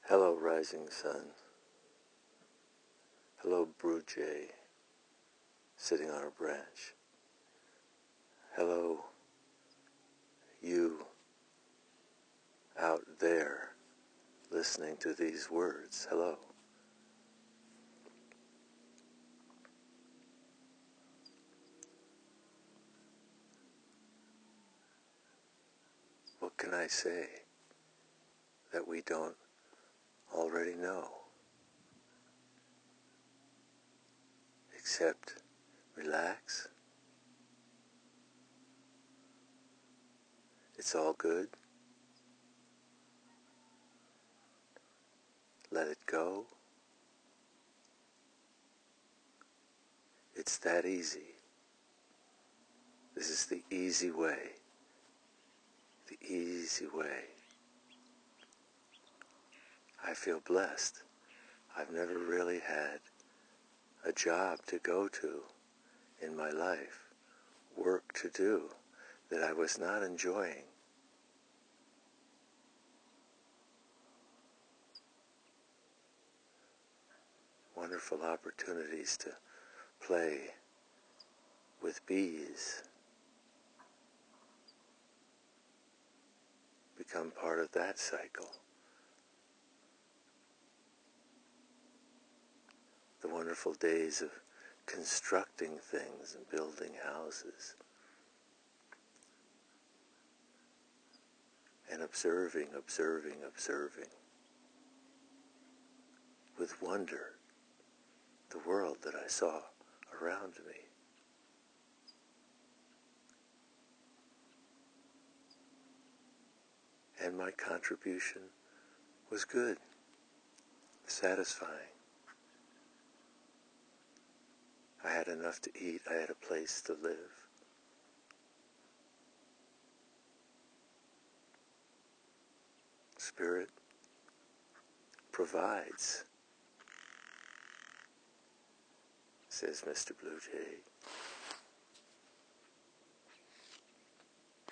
Hello, rising sun. Hello, blue jay sitting on a branch. Hello, you out there listening to these words. Hello. What can I say that we don't already know? Except relax. It's all good. Let it go. It's that easy. This is the easy way. The easy way. I feel blessed. I've never really had a job to go to in my life, work to do that I was not enjoying. Wonderful opportunities to play with bees, become part of that cycle. The wonderful days of constructing things and building houses and observing with wonder the world that I saw around me. And my contribution was good, satisfying. I had enough to eat, I had a place to live. Spirit provides, says Mr. Blue Jay.